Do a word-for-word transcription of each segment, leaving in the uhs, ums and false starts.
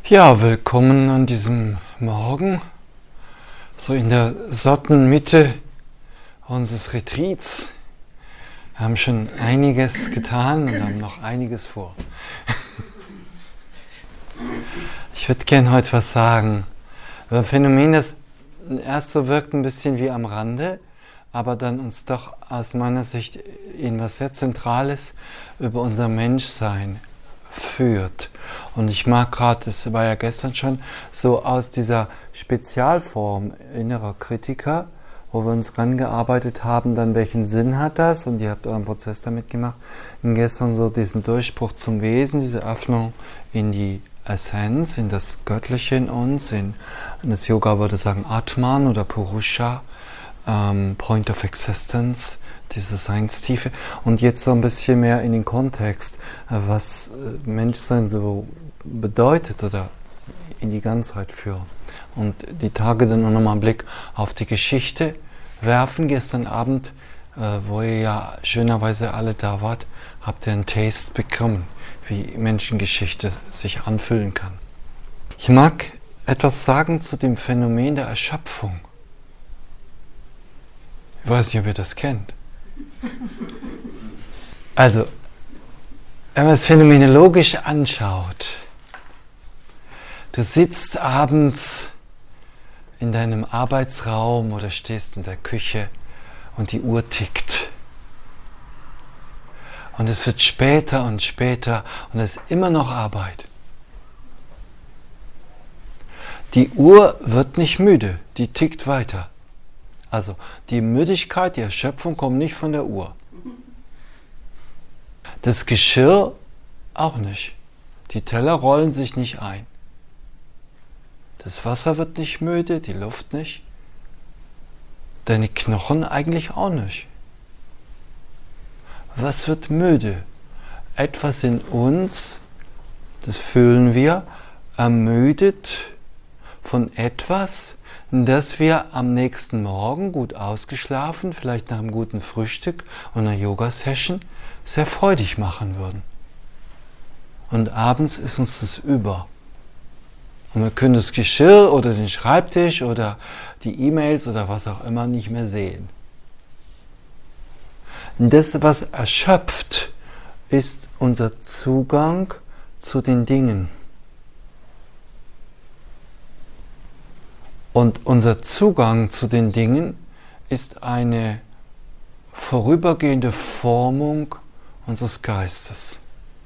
Ja, willkommen an diesem Morgen, so in der satten Mitte unseres Retreats. Wir haben schon einiges getan und haben noch einiges vor. Ich würde gerne heute was sagen über ein Phänomen, das erst so wirkt ein bisschen wie am Rande, aber dann uns doch aus meiner Sicht in was sehr Zentrales über unser Menschsein führt. Und ich mag gerade, das war ja gestern schon, so aus dieser Spezialform innerer Kritiker, wo wir uns rangearbeitet haben, dann welchen Sinn hat das? Und ihr habt euren Prozess damit gemacht. Und gestern so diesen Durchbruch zum Wesen, diese Öffnung in die Essenz, in das Göttliche in uns, in, in das Yoga würde sagen Atman oder Purusha, ähm, Point of Existence, diese Seinstiefe, und jetzt so ein bisschen mehr in den Kontext, was Menschsein so bedeutet oder in die Ganzheit führt. Und die Tage dann nochmal einen Blick auf die Geschichte werfen. Gestern Abend, wo ihr ja schönerweise alle da wart, habt ihr einen Taste bekommen, wie Menschengeschichte sich anfühlen kann. Ich mag etwas sagen zu dem Phänomen der Erschöpfung. Ich weiß nicht, ob ihr das kennt. Also, wenn man es phänomenologisch anschaut, du sitzt abends in deinem Arbeitsraum oder stehst in der Küche und die Uhr tickt. Und es wird später und später und es ist immer noch Arbeit. Die Uhr wird nicht müde, die tickt weiter. Also die Müdigkeit, die Erschöpfung kommt nicht von der Uhr. Das Geschirr auch nicht. Die Teller rollen sich nicht ein. Das Wasser wird nicht müde, die Luft nicht. Deine Knochen eigentlich auch nicht. Was wird müde? Etwas in uns, das fühlen wir, ermüdet von etwas, dass wir am nächsten Morgen gut ausgeschlafen, vielleicht nach einem guten Frühstück und einer Yoga-Session, sehr freudig machen würden. Und abends ist uns das über. Und wir können das Geschirr oder den Schreibtisch oder die E-Mails oder was auch immer nicht mehr sehen. Das, was erschöpft, ist unser Zugang zu den Dingen. Und unser Zugang zu den Dingen ist eine vorübergehende Formung unseres Geistes.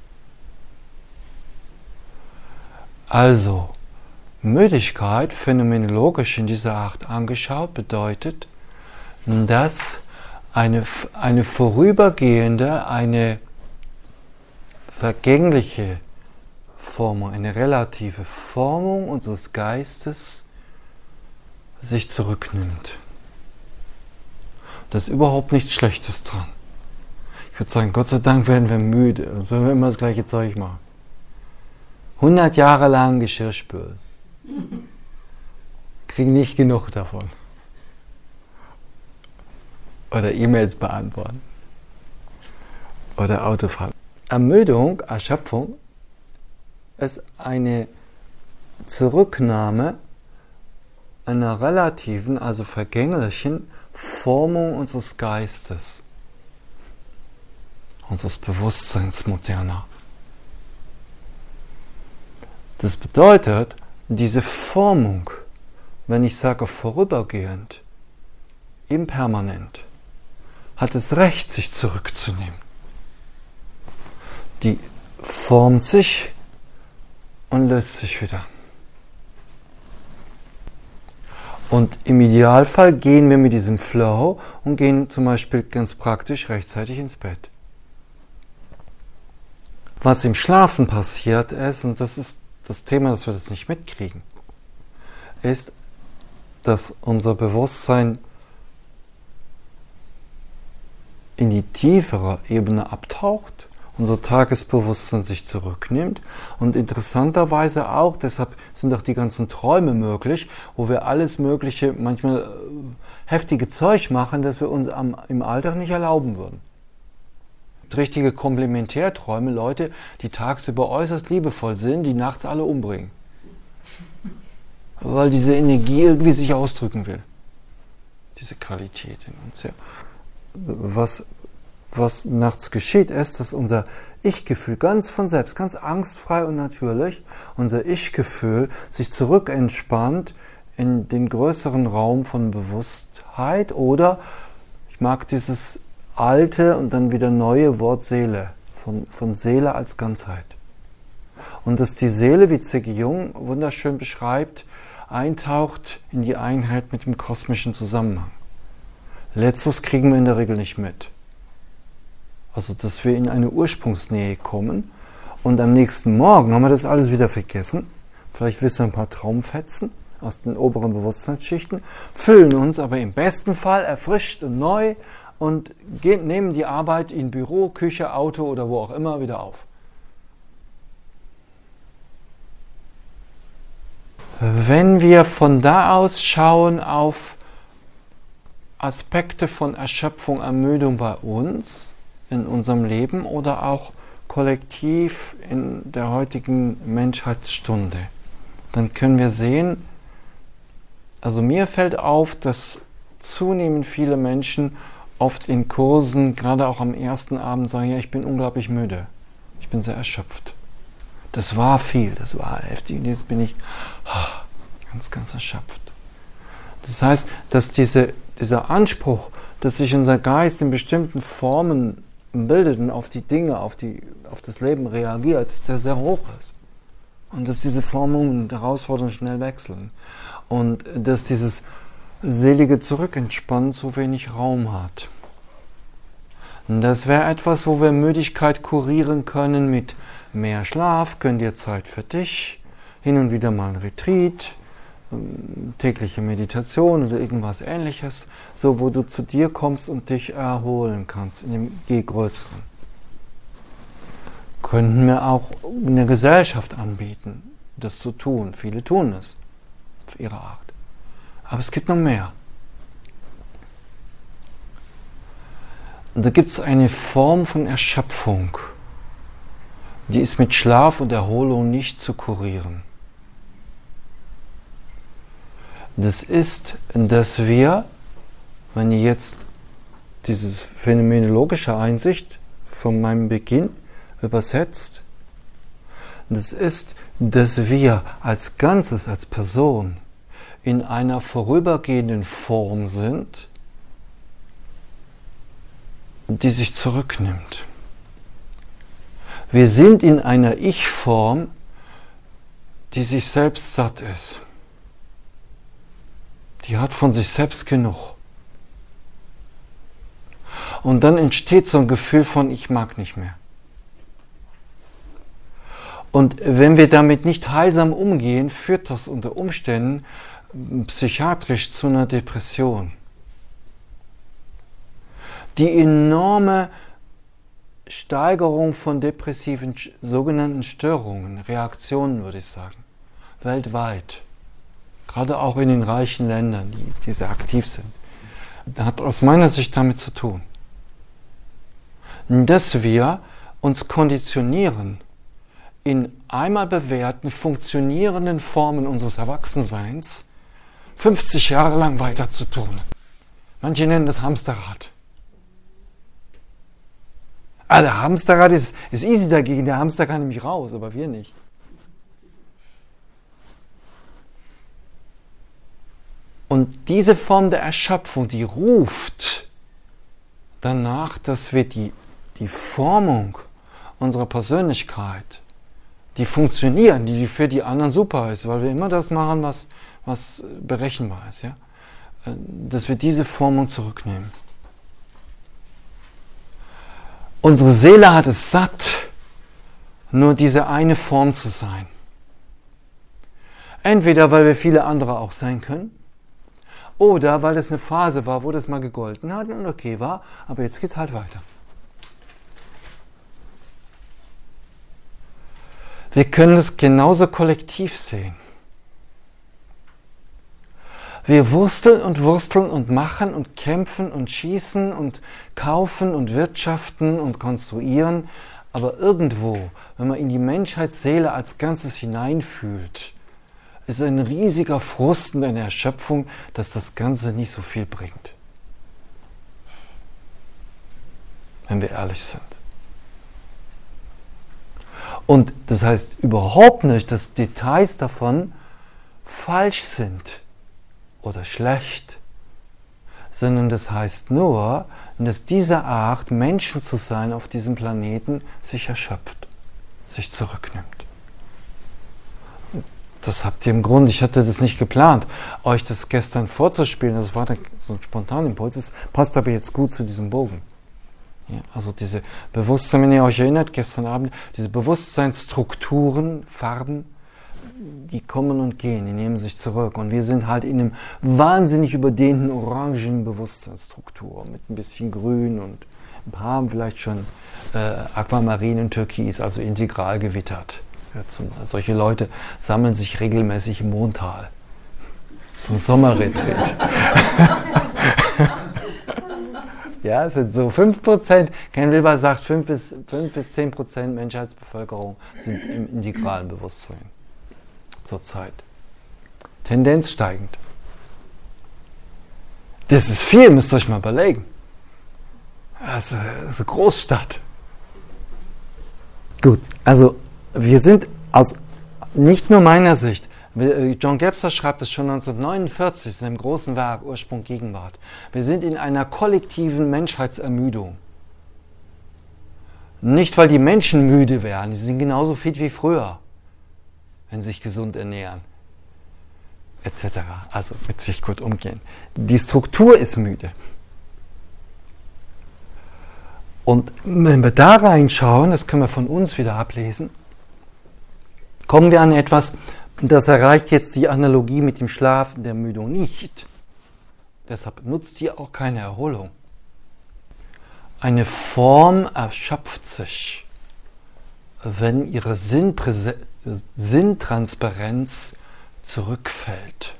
Also, Müdigkeit, phänomenologisch in dieser Art angeschaut, bedeutet, dass eine, eine vorübergehende, eine vergängliche Formung, eine relative Formung unseres Geistes sich zurücknimmt. Da ist überhaupt nichts Schlechtes dran. Ich würde sagen, Gott sei Dank werden wir müde und sollen wir immer das gleiche Zeug machen. hundert Jahre lang Geschirr spülen. Kriegen nicht genug davon. Oder E-Mails beantworten. Oder Autofahren. Ermüdung, Erschöpfung ist eine Zurücknahme einer relativen, also vergänglichen Formung unseres Geistes, unseres Bewusstseins moderner. Das bedeutet, diese Formung, wenn ich sage vorübergehend, impermanent, hat es Recht, sich zurückzunehmen. Die formt sich und löst sich wieder. Und im Idealfall gehen wir mit diesem Flow und gehen zum Beispiel ganz praktisch rechtzeitig ins Bett. Was im Schlafen passiert ist, und das ist das Thema, dass wir das nicht mitkriegen, ist, dass unser Bewusstsein in die tiefere Ebene abtaucht, unser Tagesbewusstsein sich zurücknimmt und interessanterweise auch, deshalb sind auch die ganzen Träume möglich, wo wir alles mögliche, manchmal heftige Zeug machen, das wir uns am, im Alltag nicht erlauben würden. Richtige Komplementärträume, Leute, die tagsüber äußerst liebevoll sind, die nachts alle umbringen. Weil diese Energie irgendwie sich ausdrücken will. Diese Qualität in uns. Ja. Was, was nachts geschieht, ist, dass unser Ich-Gefühl ganz von selbst, ganz angstfrei und natürlich, unser Ich-Gefühl sich zurückentspannt in den größeren Raum von Bewusstheit oder, ich mag dieses alte und dann wieder neue Wort Seele, von, von Seele als Ganzheit. Und dass die Seele, wie Ziggy Jung wunderschön beschreibt, eintaucht in die Einheit mit dem kosmischen Zusammenhang. Letztes kriegen wir in der Regel nicht mit. Also, dass wir in eine Ursprungsnähe kommen und am nächsten Morgen haben wir das alles wieder vergessen. Vielleicht wissen wir ein paar Traumfetzen aus den oberen Bewusstseinsschichten, füllen uns aber im besten Fall erfrischt und neu und gehen, nehmen die Arbeit in Büro, Küche, Auto oder wo auch immer wieder auf. Wenn wir von da aus schauen auf Aspekte von Erschöpfung, Ermüdung bei uns, in unserem Leben oder auch kollektiv in der heutigen Menschheitsstunde, dann können wir sehen, also mir fällt auf, dass zunehmend viele Menschen oft in Kursen, gerade auch am ersten Abend, sagen, ja, ich bin unglaublich müde, ich bin sehr erschöpft. Das war viel, das war heftig und jetzt bin ich ganz, ganz erschöpft. Das heißt, dass diese, dieser Anspruch, dass sich unser Geist in bestimmten Formen bildet und auf die Dinge, auf, die, auf das Leben reagiert, dass der sehr hoch ist. Und dass diese Formen und Herausforderungen schnell wechseln. Und dass dieses selige Zurückentspannen so wenig Raum hat. Und das wäre etwas, wo wir Müdigkeit kurieren können mit mehr Schlaf, gönn dir Zeit für dich, hin und wieder mal ein Retreat, tägliche Meditation oder irgendwas Ähnliches, so wo du zu dir kommst und dich erholen kannst, in dem je Größeren. Könnten wir auch eine Gesellschaft anbieten, das zu tun. Viele tun es auf ihre Art. Aber es gibt noch mehr. Und da gibt es eine Form von Erschöpfung, die ist mit Schlaf und Erholung nicht zu kurieren. Das ist, dass wir, wenn ihr jetzt diese phänomenologische Einsicht von meinem Beginn übersetzt, das ist, dass wir als Ganzes, als Person in einer vorübergehenden Form sind, die sich zurücknimmt. Wir sind in einer Ich-Form, die sich selbst satt ist. Die hat von sich selbst genug. Und dann entsteht so ein Gefühl von, ich mag nicht mehr. Und wenn wir damit nicht heilsam umgehen, führt das unter Umständen psychiatrisch zu einer Depression. Die enorme Steigerung von depressiven sogenannten Störungen, Reaktionen würde ich sagen, weltweit, gerade auch in den reichen Ländern, die, die sehr aktiv sind, hat aus meiner Sicht damit zu tun, dass wir uns konditionieren, in einmal bewährten, funktionierenden Formen unseres Erwachsenseins fünfzig Jahre lang weiter zu tun. Manche nennen das Hamsterrad. Ah, der Hamsterrad ist, ist easy dagegen, der Hamster kann nämlich raus, aber wir nicht. Und diese Form der Erschöpfung, die ruft danach, dass wir die, die Formung unserer Persönlichkeit, die funktionieren, die für die anderen super ist, weil wir immer das machen, was, was berechenbar ist, ja? Dass wir diese Formung zurücknehmen. Unsere Seele hat es satt, nur diese eine Form zu sein. Entweder, weil wir viele andere auch sein können, oder weil es eine Phase war, wo das mal gegolten hat und okay war, aber jetzt geht's halt weiter. Wir können es genauso kollektiv sehen. Wir wursteln und wursteln und machen und kämpfen und schießen und kaufen und wirtschaften und konstruieren, aber irgendwo, wenn man in die Menschheitsseele als Ganzes hineinfühlt, ist ein riesiger Frust und eine Erschöpfung, dass das Ganze nicht so viel bringt. Wenn wir ehrlich sind. Und das heißt überhaupt nicht, dass Details davon falsch sind oder schlecht, sondern das heißt nur, dass diese Art, Menschen zu sein auf diesem Planeten, sich erschöpft, sich zurücknimmt. Das habt ihr im Grunde, ich hatte das nicht geplant, euch das gestern vorzuspielen, das war so ein spontaner Impuls, das passt aber jetzt gut zu diesem Bogen. Ja, also diese Bewusstsein, wenn ihr euch erinnert, gestern Abend, diese Bewusstseinsstrukturen, Farben, die kommen und gehen, die nehmen sich zurück. Und wir sind halt in einem wahnsinnig überdehnten orangen Bewusstseinsstruktur mit ein bisschen Grün und ein paar haben vielleicht schon äh, Aquamarin und Türkis, also integral gewittert. Ja, zum, solche Leute sammeln sich regelmäßig im Montal zum Sommerretreat. Ja, es sind so fünf Prozent, Ken Wilber sagt, fünf bis zehn Prozent Menschheitsbevölkerung sind im integralen Bewusstsein zurzeit. Tendenz steigend. Das ist viel, müsst ihr euch mal überlegen. Also, das ist eine Großstadt. Gut, also wir sind aus nicht nur meiner Sicht, John Gebser schreibt es schon neunzehnhundertneunundvierzig in seinem großen Werk Ursprung Gegenwart. Wir sind in einer kollektiven Menschheitsermüdung. Nicht, weil die Menschen müde wären, sie sind genauso fit wie früher, wenn sie sich gesund ernähren, et cetera. Also mit sich gut umgehen. Die Struktur ist müde. Und wenn wir da reinschauen, das können wir von uns wieder ablesen, kommen wir an etwas, das erreicht jetzt die Analogie mit dem Schlaf der Ermüdung nicht. Deshalb nutzt hier auch keine Erholung. Eine Form erschöpft sich, wenn ihre Sinnpräse- Sinntransparenz zurückfällt.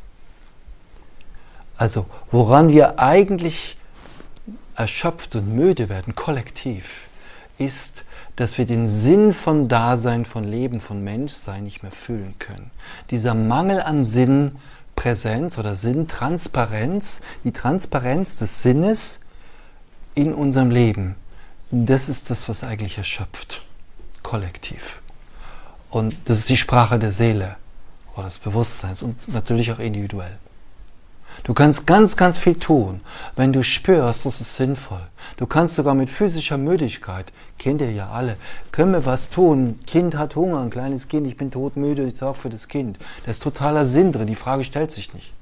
Also woran wir eigentlich erschöpft und müde werden, kollektiv, ist, dass wir den Sinn von Dasein, von Leben, von Menschsein nicht mehr fühlen können. Dieser Mangel an Sinnpräsenz oder Sinntransparenz, die Transparenz des Sinnes in unserem Leben, das ist das, was eigentlich erschöpft, kollektiv. Und das ist die Sprache der Seele oder des Bewusstseins und natürlich auch individuell. Du kannst ganz, ganz viel tun, wenn du spürst, das ist sinnvoll. Du kannst sogar mit physischer Müdigkeit, kennt ihr ja alle, können wir was tun. Ein Kind hat Hunger, ein kleines Kind, ich bin todmüde, ich sorge für das Kind. Da ist totaler Sinn drin, die Frage stellt sich nicht.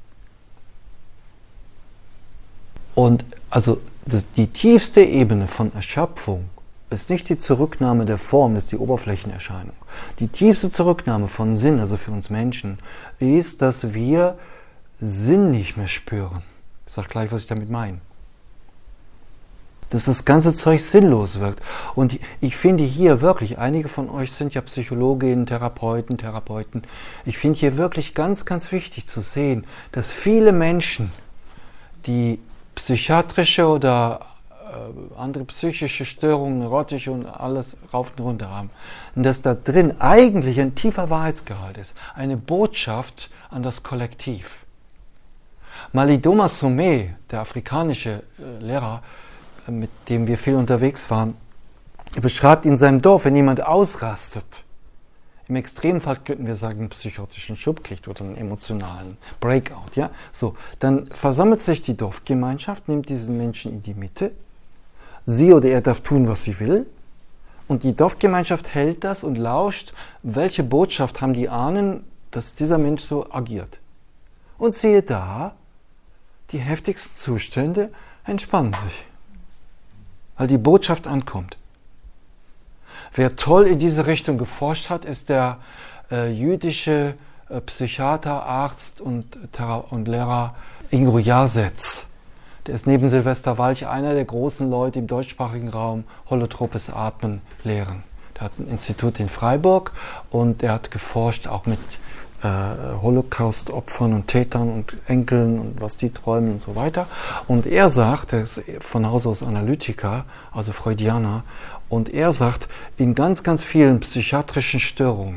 Und also das, die tiefste Ebene von Erschöpfung ist nicht die Zurücknahme der Form, das ist die Oberflächenerscheinung. Die tiefste Zurücknahme von Sinn, also für uns Menschen, ist, dass wir Sinn nicht mehr spüren. Ich sage gleich, was ich damit meine. Dass das ganze Zeug sinnlos wirkt. Und ich finde hier wirklich, einige von euch sind ja Psychologinnen, Therapeuten, Therapeuten, ich finde hier wirklich ganz, ganz wichtig zu sehen, dass viele Menschen, die psychiatrische oder äh, andere psychische Störungen, neurotische und alles rauf und runter haben, und dass da drin eigentlich ein tiefer Wahrheitsgehalt ist, eine Botschaft an das Kollektiv. Malidoma Somé, der afrikanische äh, Lehrer, äh, mit dem wir viel unterwegs waren, beschreibt in seinem Dorf, wenn jemand ausrastet, im Extremfall könnten wir sagen, einen psychotischen Schub kriegt oder einen emotionalen Breakout, ja, so, dann versammelt sich die Dorfgemeinschaft, nimmt diesen Menschen in die Mitte, sie oder er darf tun, was sie will, und die Dorfgemeinschaft hält das und lauscht, welche Botschaft haben die Ahnen, dass dieser Mensch so agiert. Und siehe da, die heftigsten Zustände entspannen sich, weil die Botschaft ankommt. Wer toll in diese Richtung geforscht hat, ist der äh, jüdische äh, Psychiater, Arzt und, Thera- und Lehrer Ingo Jasetz. Der ist neben Silvester Walch einer der großen Leute im deutschsprachigen Raum holotropes Atmen lehren. Der hat ein Institut in Freiburg und er hat geforscht auch mit Holocaust-Opfern und Tätern und Enkeln und was die träumen und so weiter. Und er sagt, er ist von Haus aus Analytiker, also Freudianer, und er sagt, in ganz, ganz vielen psychiatrischen Störungen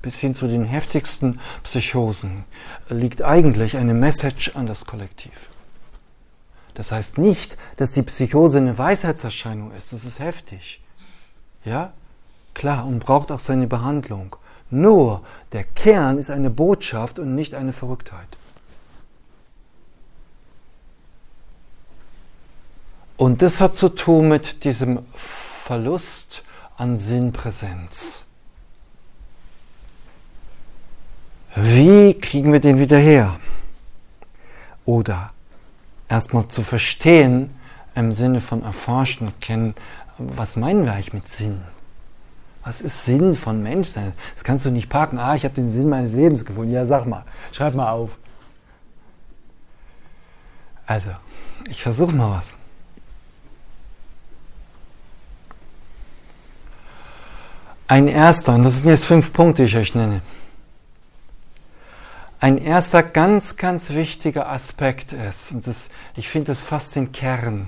bis hin zu den heftigsten Psychosen liegt eigentlich eine Message an das Kollektiv. Das heißt nicht, dass die Psychose eine Weisheitserscheinung ist. Das ist heftig. Ja? Klar, und braucht auch seine Behandlung. Nur, der Kern ist eine Botschaft und nicht eine Verrücktheit. Und das hat zu tun mit diesem Verlust an Sinnpräsenz. Wie kriegen wir den wieder her? Oder erstmal zu verstehen, im Sinne von erforschen und kennen, was meinen wir eigentlich mit Sinn? Was ist Sinn von Menschsein? Das kannst du nicht packen. Ah, ich habe den Sinn meines Lebens gefunden. Ja, sag mal, schreib mal auf. Also, ich versuche mal was. Ein erster, und das sind jetzt fünf Punkte, die ich euch nenne. Ein erster ganz, ganz wichtiger Aspekt ist, und das, ich finde das fast den Kern.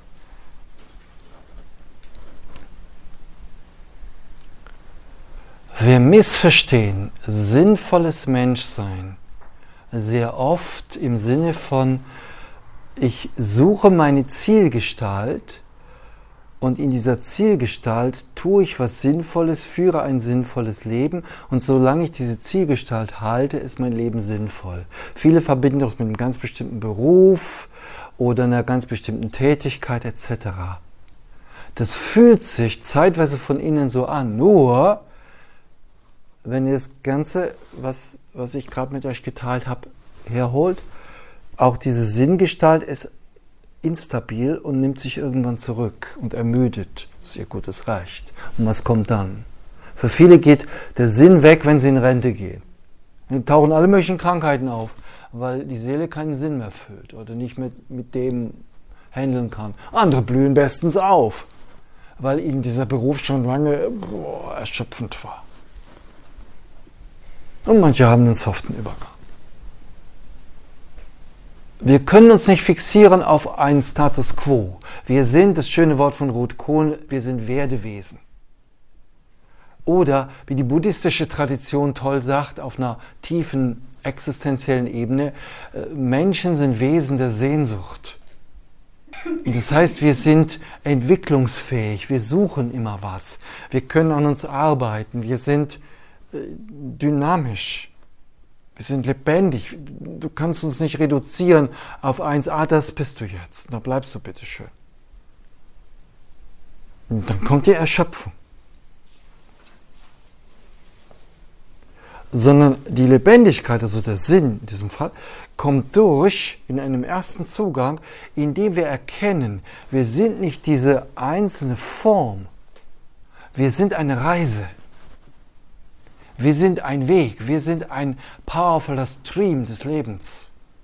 Wir missverstehen sinnvolles Menschsein sehr oft im Sinne von, ich suche meine Zielgestalt und in dieser Zielgestalt tue ich was Sinnvolles, führe ein sinnvolles Leben und solange ich diese Zielgestalt halte, ist mein Leben sinnvoll. Viele verbinden das mit einem ganz bestimmten Beruf oder einer ganz bestimmten Tätigkeit et cetera. Das fühlt sich zeitweise von innen so an, nur wenn ihr das Ganze, was, was ich gerade mit euch geteilt habe, herholt, auch diese Sinngestalt ist instabil und nimmt sich irgendwann zurück und ermüdet. Sehr gut, das reicht. Und was kommt dann? Für viele geht der Sinn weg, wenn sie in Rente gehen. Dann tauchen alle möglichen Krankheiten auf, weil die Seele keinen Sinn mehr füllt oder nicht mit, mit dem handeln kann. Andere blühen bestens auf, weil ihnen dieser Beruf schon lange boah, erschöpfend war. Und manche haben einen soften Übergang. Wir können uns nicht fixieren auf einen Status quo. Wir sind, das schöne Wort von Ruth Kohn, wir sind Werdewesen. Oder, wie die buddhistische Tradition toll sagt, auf einer tiefen existenziellen Ebene, Menschen sind Wesen der Sehnsucht. Das heißt, wir sind entwicklungsfähig, wir suchen immer was. Wir können an uns arbeiten, wir sind dynamisch. Wir sind lebendig. Du kannst uns nicht reduzieren auf eins, ah, das bist du jetzt. Da bleibst du bitte schön. Und dann kommt die Erschöpfung. Sondern die Lebendigkeit, also der Sinn in diesem Fall, kommt durch in einem ersten Zugang, indem wir erkennen, wir sind nicht diese einzelne Form. Wir sind eine Reise. Wir sind ein Weg, wir sind ein powerfuler Stream des Lebens.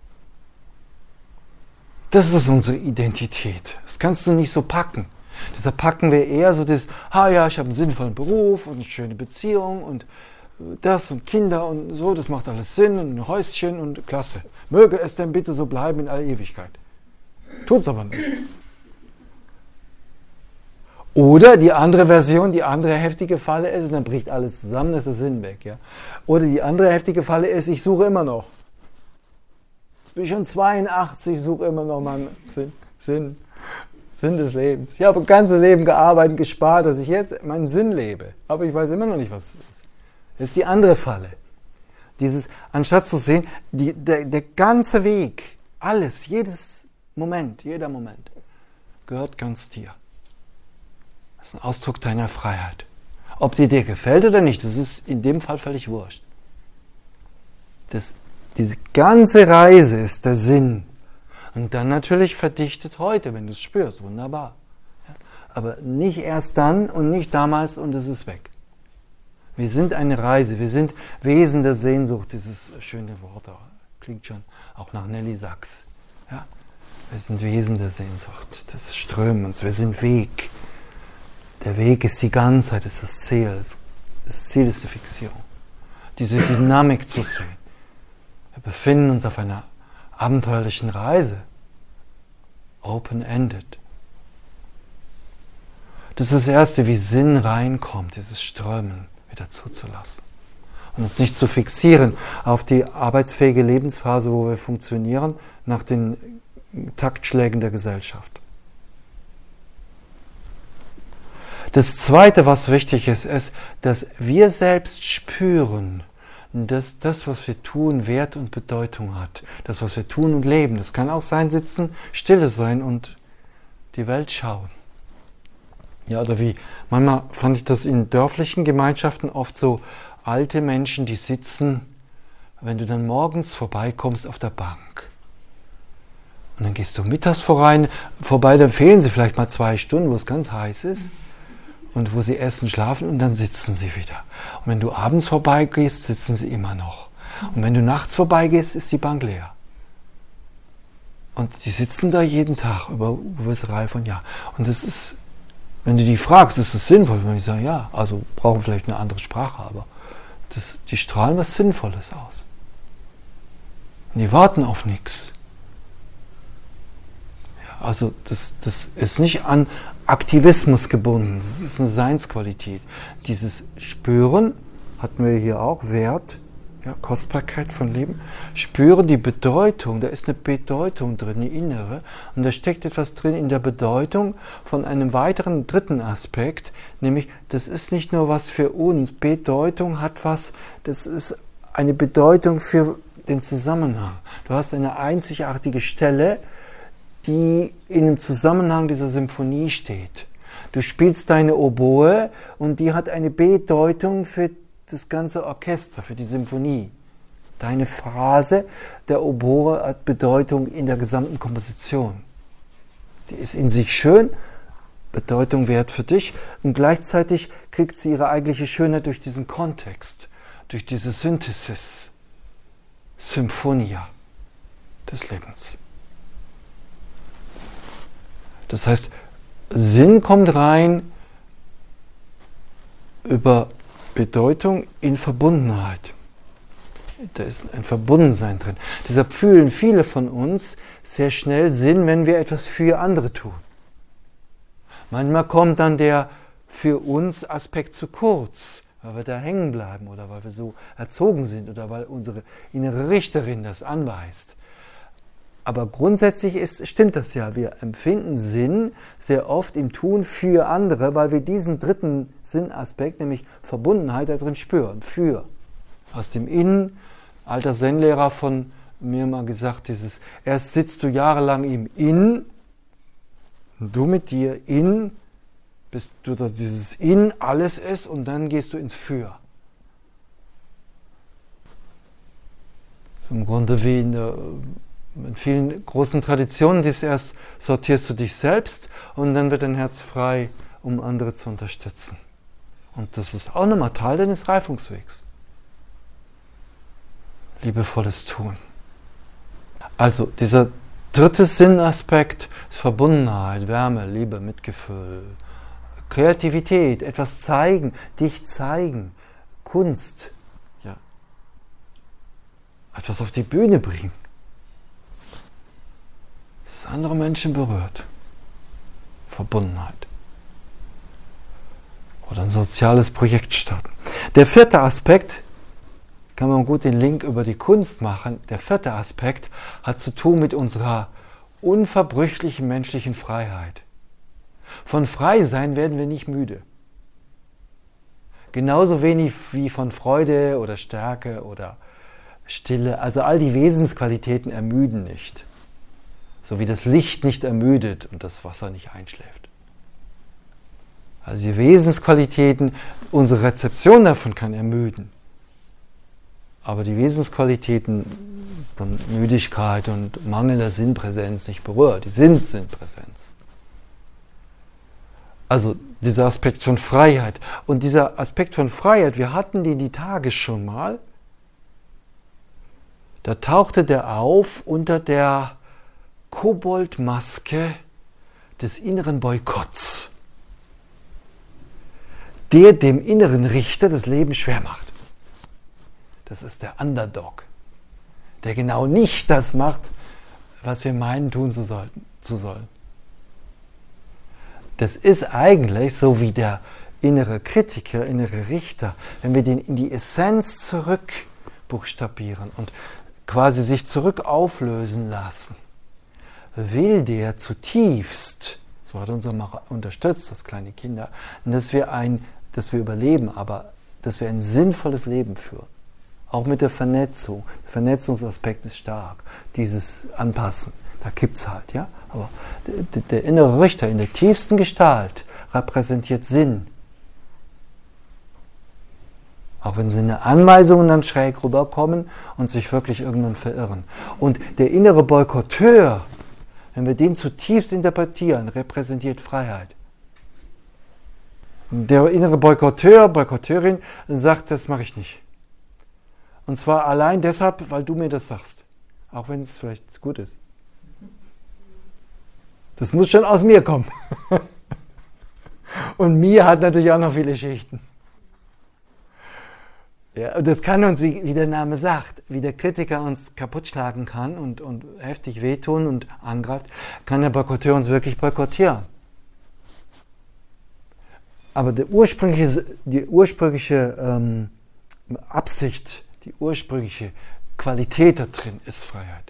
Das ist unsere Identität. Das kannst du nicht so packen. Deshalb packen wir eher so das, ah ja, ich habe einen sinnvollen Beruf und eine schöne Beziehung und das und Kinder und so, das macht alles Sinn und ein Häuschen und klasse. Möge es denn bitte so bleiben in aller Ewigkeit. Tut's aber nicht. Oder die andere Version, die andere heftige Falle ist, dann bricht alles zusammen, dann ist der Sinn weg. Ja? Oder die andere heftige Falle ist, ich suche immer noch. Jetzt bin ich schon zweiundachtzig, suche immer noch meinen Sinn, Sinn, Sinn des Lebens. Ich habe das ganze Leben gearbeitet, gespart, dass ich jetzt meinen Sinn lebe. Aber ich weiß immer noch nicht, was es ist. Das ist die andere Falle. Dieses, anstatt zu sehen, die, der, der ganze Weg, alles, jedes Moment, jeder Moment, gehört ganz dir. Das ist ein Ausdruck deiner Freiheit. Ob die dir gefällt oder nicht, das ist in dem Fall völlig wurscht. Das, diese ganze Reise ist der Sinn. Und dann natürlich verdichtet heute, wenn du es spürst, wunderbar. Ja, aber nicht erst dann und nicht damals und es ist weg. Wir sind eine Reise, wir sind Wesen der Sehnsucht, dieses schöne Wort, klingt schon auch nach Nelly Sachs. Ja, wir sind Wesen der Sehnsucht, des Strömens, wir sind Weg. Der Weg ist die Ganzheit, ist das Ziel. Das Ziel ist die Fixierung. Diese Dynamik zu sehen. Wir befinden uns auf einer abenteuerlichen Reise. Open-ended. Das ist das Erste, wie Sinn reinkommt, dieses Strömen wieder zuzulassen. Und uns nicht zu fixieren auf die arbeitsfähige Lebensphase, wo wir funktionieren, nach den Taktschlägen der Gesellschaft. Das Zweite, was wichtig ist, ist, dass wir selbst spüren, dass das, was wir tun, Wert und Bedeutung hat. Das, was wir tun und leben. Das kann auch sein, sitzen, stille sein und die Welt schauen. Ja, oder wie, manchmal fand ich das in dörflichen Gemeinschaften oft so, alte Menschen, die sitzen, wenn du dann morgens vorbeikommst auf der Bank. Und dann gehst du mittags vorbei, vorbei, dann fehlen sie vielleicht mal zwei Stunden, wo es ganz heiß ist. Und wo sie essen, schlafen und dann sitzen sie wieder. Und wenn du abends vorbeigehst, sitzen sie immer noch. Und wenn du nachts vorbeigehst, ist die Bank leer. Und die sitzen da jeden Tag über eine gewisse Reihe von Jahren. Und das ist, wenn du die fragst, ist es sinnvoll? Wenn die sagen, ja, also brauchen vielleicht eine andere Sprache, aber das, die strahlen was Sinnvolles aus. Und die warten auf nichts. Ja, also das, das ist nicht an Aktivismus gebunden, das ist eine Seinsqualität. Dieses Spüren, hatten wir hier auch, Wert, ja, Kostbarkeit von Leben, spüren die Bedeutung, da ist eine Bedeutung drin, eine innere, und da steckt etwas drin in der Bedeutung von einem weiteren dritten Aspekt, nämlich, das ist nicht nur was für uns, Bedeutung hat was, das ist eine Bedeutung für den Zusammenhang. Du hast eine einzigartige Stelle, die in einem Zusammenhang dieser Symphonie steht. Du spielst deine Oboe und die hat eine Bedeutung für das ganze Orchester, für die Symphonie. Deine Phrase der Oboe hat Bedeutung in der gesamten Komposition. Die ist in sich schön, Bedeutung wert für dich und gleichzeitig kriegt sie ihre eigentliche Schönheit durch diesen Kontext, durch diese Synthesis, Symphonia des Lebens. Das heißt, Sinn kommt rein über Bedeutung in Verbundenheit. Da ist ein Verbundensein drin. Deshalb fühlen viele von uns sehr schnell Sinn, wenn wir etwas für andere tun. Manchmal kommt dann der für uns Aspekt zu kurz, weil wir da hängen bleiben oder weil wir so erzogen sind oder weil unsere innere Richterin das anweist. Aber grundsätzlich ist, stimmt das ja. Wir empfinden Sinn sehr oft im Tun für andere, weil wir diesen dritten Sinnaspekt, nämlich Verbundenheit, da drin spüren. Für. Aus dem Innen, alter Zen-Lehrer von mir mal gesagt, dieses, erst sitzt du jahrelang im In, du mit dir in, bis du das, dieses In alles ist und dann gehst du ins Für. Das ist im Grunde wie in der In vielen großen Traditionen, dies erst sortierst du dich selbst und dann wird dein Herz frei, um andere zu unterstützen. Und das ist auch nochmal Teil deines Reifungswegs. Liebevolles Tun. Also dieser dritte Sinnaspekt ist Verbundenheit, Wärme, Liebe, Mitgefühl, Kreativität, etwas zeigen, dich zeigen, Kunst, ja, etwas auf die Bühne bringen. Andere Menschen berührt. Verbundenheit. Oder ein soziales Projekt starten. Der vierte Aspekt, kann man gut den Link über die Kunst machen, der vierte Aspekt hat zu tun mit unserer unverbrüchlichen menschlichen Freiheit. Von Freisein werden wir nicht müde. Genauso wenig wie von Freude oder Stärke oder Stille. Also all die Wesensqualitäten ermüden nicht. So wie das Licht nicht ermüdet und das Wasser nicht einschläft. Also die Wesensqualitäten, unsere Rezeption davon kann ermüden. Aber die Wesensqualitäten von Müdigkeit und mangelnder Sinnpräsenz nicht berührt. Die sind Sinnpräsenz. Also dieser Aspekt von Freiheit. Und dieser Aspekt von Freiheit, wir hatten den die Tage schon mal. Da tauchte der auf unter der Koboldmaske des inneren Boykotts, der dem inneren Richter das Leben schwer macht. Das ist der Underdog, der genau nicht das macht, was wir meinen tun zu, sollten, zu sollen. Das ist eigentlich so wie der innere Kritiker, innere Richter, wenn wir den in die Essenz zurück buchstabieren und quasi sich zurück auflösen lassen, will der zutiefst, so hat uns auch unterstützt, das kleine Kinder, dass wir, ein, dass wir überleben, aber dass wir ein sinnvolles Leben führen. Auch mit der Vernetzung. Der Vernetzungsaspekt ist stark. Dieses Anpassen, da gibt es halt, ja. Aber der, der innere Richter in der tiefsten Gestalt repräsentiert Sinn. Auch wenn seine Anweisungen dann schräg rüberkommen und sich wirklich irgendwann verirren. Und der innere Boykotteur, wenn wir den zutiefst interpretieren, repräsentiert Freiheit. Der innere Boykotteur, Boykotteurin sagt, das mache ich nicht. Und zwar allein deshalb, weil du mir das sagst. Auch wenn es vielleicht gut ist. Das muss schon aus mir kommen. Und mir hat natürlich auch noch viele Schichten. Ja, und das kann uns, wie, wie der Name sagt, wie der Kritiker uns kaputt schlagen kann und, und heftig wehtun und angreift, kann der Boykotteur uns wirklich boykottieren. Aber der ursprüngliche, die ursprüngliche ähm, Absicht, die ursprüngliche Qualität da drin ist Freiheit.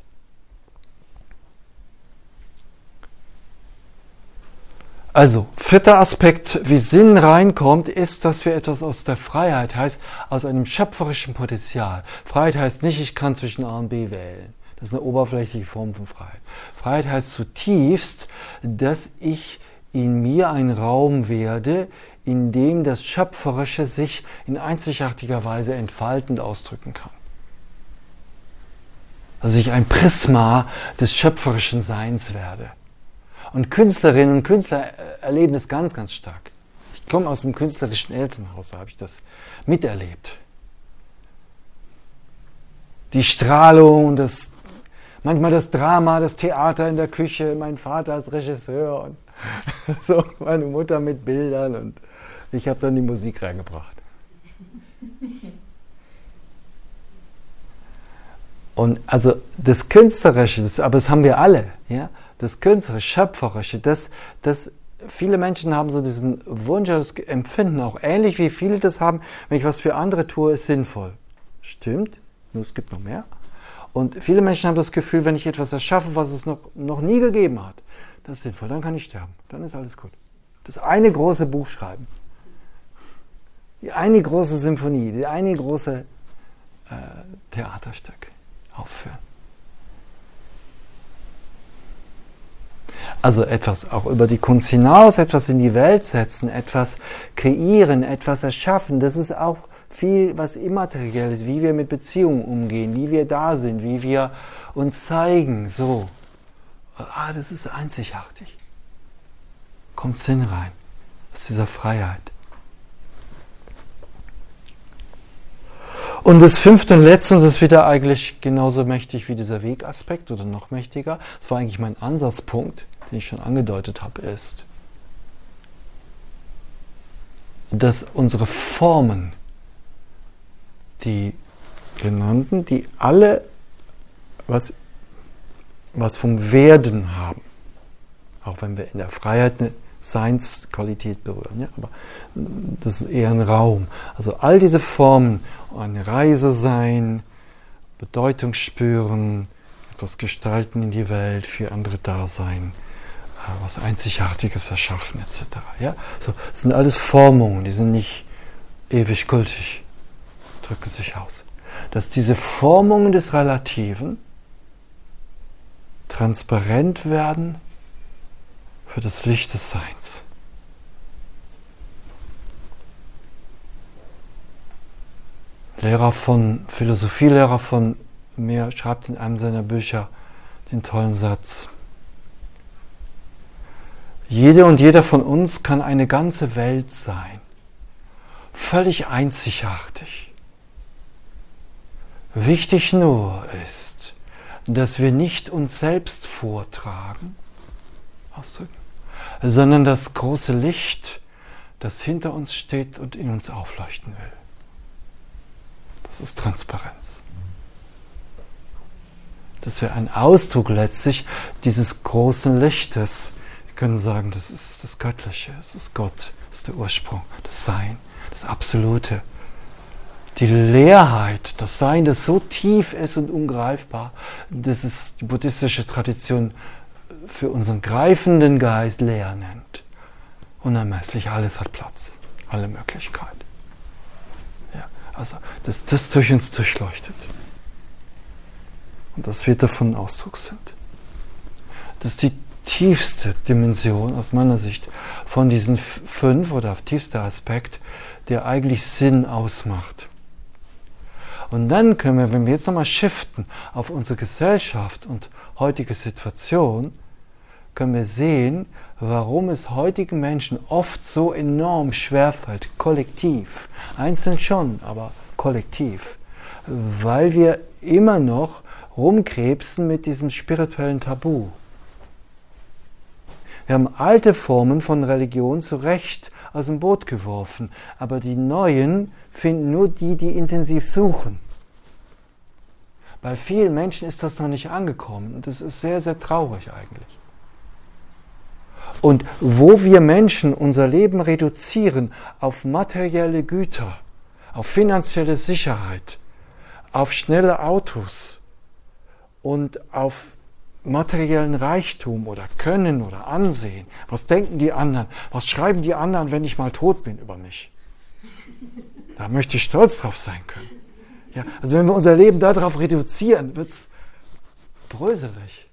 Also, vierter Aspekt, wie Sinn reinkommt, ist, dass wir etwas aus der Freiheit, heißt aus einem schöpferischen Potenzial. Freiheit heißt nicht, ich kann zwischen A und B wählen. Das ist eine oberflächliche Form von Freiheit. Freiheit heißt zutiefst, dass ich in mir ein Raum werde, in dem das Schöpferische sich in einzigartiger Weise entfaltend ausdrücken kann. Also ich ein Prisma des schöpferischen Seins werde. Und Künstlerinnen und Künstler erleben das ganz, ganz stark. Ich komme aus dem künstlerischen Elternhaus, da habe ich das miterlebt. Die Strahlung, das, manchmal das Drama, das Theater in der Küche, mein Vater als Regisseur und so, meine Mutter mit Bildern und ich habe dann die Musik reingebracht. Und also das Künstlerische, das, aber das haben wir alle, ja, das Künstlerische, Schöpferische, das, das, viele Menschen haben so diesen Wunsch, das Empfinden auch, ähnlich wie viele das haben, wenn ich was für andere tue, ist sinnvoll. Stimmt, nur es gibt noch mehr. Und viele Menschen haben das Gefühl, wenn ich etwas erschaffe, was es noch, noch nie gegeben hat, das ist sinnvoll, dann kann ich sterben, dann ist alles gut. Das eine große Buch schreiben, die eine große Symphonie, die eine große äh, Theaterstück aufführen. Also etwas auch über die Kunst hinaus, etwas in die Welt setzen, etwas kreieren, etwas erschaffen, das ist auch viel, was immateriell ist, wie wir mit Beziehungen umgehen, wie wir da sind, wie wir uns zeigen, so. Ah, das ist einzigartig. Kommt Sinn rein, aus dieser Freiheit. Und das fünfte und letzte, das ist wieder eigentlich genauso mächtig wie dieser Wegaspekt oder noch mächtiger, das war eigentlich mein Ansatzpunkt, den ich schon angedeutet habe, ist, dass unsere Formen, die genannten, die alle was, was vom Werden haben, auch wenn wir in der Freiheit eine Seinsqualität berühren, ja, aber das ist eher ein Raum. Also all diese Formen, eine Reise sein, Bedeutung spüren, etwas gestalten in die Welt, für andere da sein, was Einzigartiges erschaffen et cetera. Ja? So, das sind alles Formungen, die sind nicht ewig gültig, drücken sich aus. Dass diese Formungen des Relativen transparent werden für das Licht des Seins. Lehrer von, Philosophielehrer von mir schreibt in einem seiner Bücher den tollen Satz: Jede und jeder von uns kann eine ganze Welt sein, völlig einzigartig. Wichtig nur ist, dass wir nicht uns selbst vortragen, ausdrücken, sondern das große Licht, das hinter uns steht und in uns aufleuchten will. Das ist Transparenz. Das wäre ein Ausdruck letztlich dieses großen Lichtes. Wir können sagen, das ist das Göttliche, es ist Gott, Das ist der Ursprung, das Sein, das Absolute. Die Leerheit, das Sein, das so tief ist und ungreifbar, das ist die buddhistische Tradition für unseren greifenden Geist leer nennt. Unermesslich, alles hat Platz, alle Möglichkeit. Ja, also, dass das durch uns durchleuchtet. Und dass wir davon Ausdruck sind. Das ist die tiefste Dimension aus meiner Sicht von diesen fünf oder tiefster Aspekt, der eigentlich Sinn ausmacht. Und dann können wir, wenn wir jetzt nochmal shiften auf unsere Gesellschaft und heutige Situation, können wir sehen, warum es heutigen Menschen oft so enorm schwerfällt, kollektiv, einzeln schon, aber kollektiv, weil wir immer noch rumkrebsen mit diesem spirituellen Tabu. Wir haben alte Formen von Religion zu Recht aus dem Boot geworfen, aber die neuen finden nur die, die intensiv suchen. Bei vielen Menschen ist das noch nicht angekommen und das ist sehr, sehr traurig eigentlich. Und wo wir Menschen unser Leben reduzieren auf materielle Güter, auf finanzielle Sicherheit, auf schnelle Autos und auf materiellen Reichtum oder Können oder Ansehen. Was denken die anderen? Was schreiben die anderen, wenn ich mal tot bin, über mich? Da möchte ich stolz drauf sein können. Ja, also wenn wir unser Leben darauf reduzieren, wird es bröselig.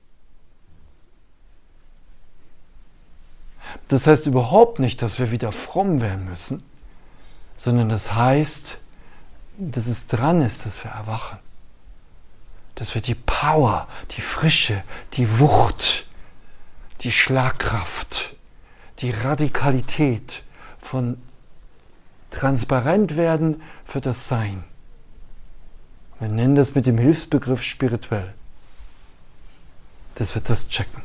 Das heißt überhaupt nicht, dass wir wieder fromm werden müssen, sondern das heißt, dass es dran ist, dass wir erwachen. Dass wir die Power, die Frische, die Wucht, die Schlagkraft, die Radikalität von transparent werden für das Sein. Wir nennen das mit dem Hilfsbegriff spirituell. Dass wir das checken.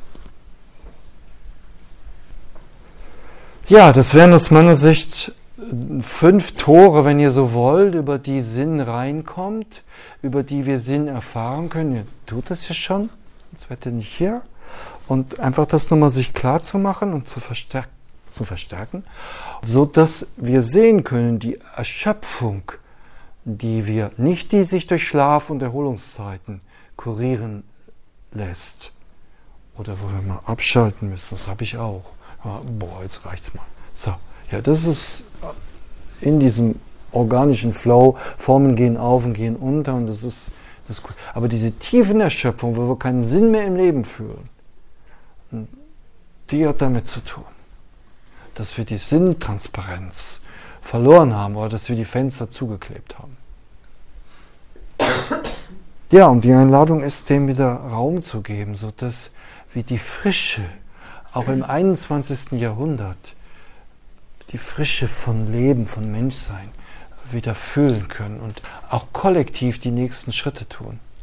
Ja, das wären aus meiner Sicht fünf Tore, wenn ihr so wollt, über die Sinn reinkommt, über die wir Sinn erfahren können. Ihr tut das ja schon, sonst werdet ihr nicht hier. Und einfach das nochmal sich klar zu machen und zu verstärken, zu verstärken, so dass wir sehen können, die Erschöpfung, die wir, nicht die sich durch Schlaf- und Erholungszeiten kurieren lässt, oder wo wir mal abschalten müssen, das habe ich auch. Boah, jetzt reicht's mal. So, ja, das ist in diesem organischen Flow, Formen gehen auf und gehen unter und das ist, das ist gut. Aber diese tiefen Erschöpfung, wo wir keinen Sinn mehr im Leben fühlen, die hat damit zu tun, dass wir die Sinntransparenz verloren haben oder dass wir die Fenster zugeklebt haben. Ja, und die Einladung ist, dem wieder Raum zu geben, sodass wir die Frische, auch im einundzwanzigsten Jahrhundert, die Frische von Leben, von Menschsein wieder fühlen können und auch kollektiv die nächsten Schritte tun.